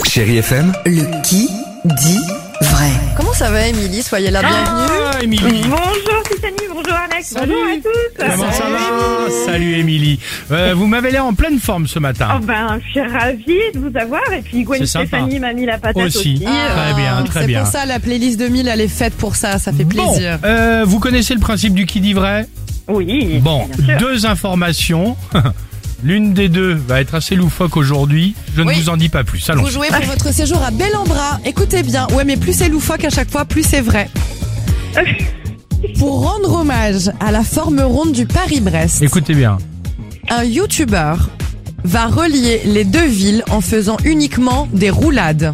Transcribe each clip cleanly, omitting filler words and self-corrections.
Chérie FM, Le qui dit vrai. Comment ça va, Émilie? Soyez la bienvenue. Ah, Émilie. Bonjour Tiffany, bonjour Alex, Salut. bonjour à tous. Comment ça va? Salut Émilie. Vous m'avez l'air en pleine forme ce matin. Oh ben, je suis ravie de vous avoir et puis Gwen C'est sympa. Stéphanie m'a mis la patate aussi. Très bien, très bien. C'est pour ça, la playlist 2000, elle est faite pour ça fait plaisir. Bon, vous connaissez le principe du qui dit vrai? Oui, Bon, bien sûr. 2 informations. L'une des deux va être assez loufoque aujourd'hui. Je ne Oui. vous en dis pas plus. Allons. Vous jouez pour votre séjour à Bel-en-Bras. Écoutez bien. Ouais, mais plus c'est loufoque à chaque fois, plus c'est vrai. Pour rendre hommage à la forme ronde du Paris-Brest, Écoutez bien. un YouTuber va relier les deux villes en faisant uniquement des roulades.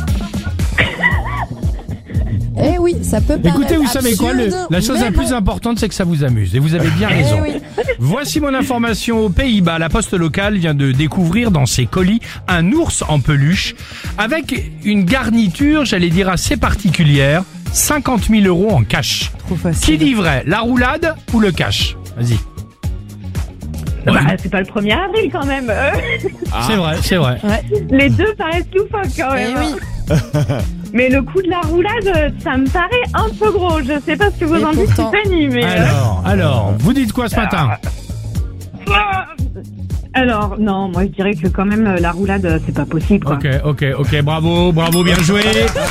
Eh oui, ça peut paraître Écoutez, vous savez quoi, absurde, la chose mais la plus bon. importante, c'est que ça vous amuse. Et vous avez bien raison. Eh oui. Voici mon information aux Pays-Bas. La poste locale vient de découvrir dans ses colis un ours en peluche avec une garniture, j'allais dire, assez particulière. 50 000 € en cash. Trop Qui facile. dit vrai, la roulade ou le cash? Vas-y. Bah, c'est pas le 1er avril quand même. C'est vrai, c'est vrai. Ouais. Les deux paraissent loufoques quand Eh même. oui. Mais le coup de la roulade, ça me paraît un peu gros. Je sais pas ce que vous Et en dites pourtant. Tiffany, mais... Alors, vous dites quoi ce matin? Alors, non, moi je dirais que quand même la roulade, c'est pas possible quoi. Ok, bravo, bien joué.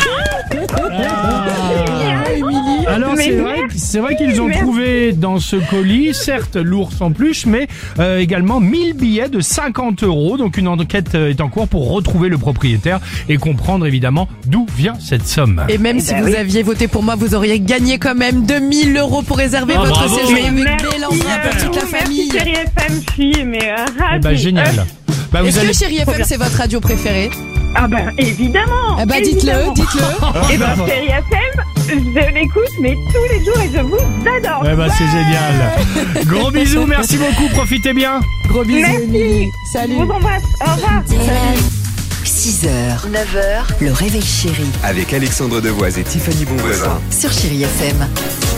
Alors Mais c'est vrai qu'ils ont merci. trouvé dans ce colis, certes l'ours en peluche, mais également 1000 billets de 50 €. Donc une enquête est en cours pour retrouver le propriétaire et comprendre évidemment d'où vient cette somme. Et même si ben vous oui. aviez voté pour moi, vous auriez gagné quand même 2000 € pour réserver Ah, votre bravo. séjour Mais avec merci, Bel-en-Bras pour toute la famille. Merci Chérie FM, je suis ravie. Eh ben génial. Bah, vous Est-ce allez... que Chérie FM c'est votre radio préférée? Ah ben évidemment. Eh ben évidemment. dites-le. Et ben Chérie FM, je l'écoute mais tous les jours et je vous adore. Eh ben c'est génial. Gros bisous, merci beaucoup, profitez bien. Gros bisous Merci. Émilie. Je Salut. vous embrasse. Au revoir. 6h, 9h, le réveil chéri avec Alexandre Devoise et Tiffany Bonvoisin. sur Chérie FM.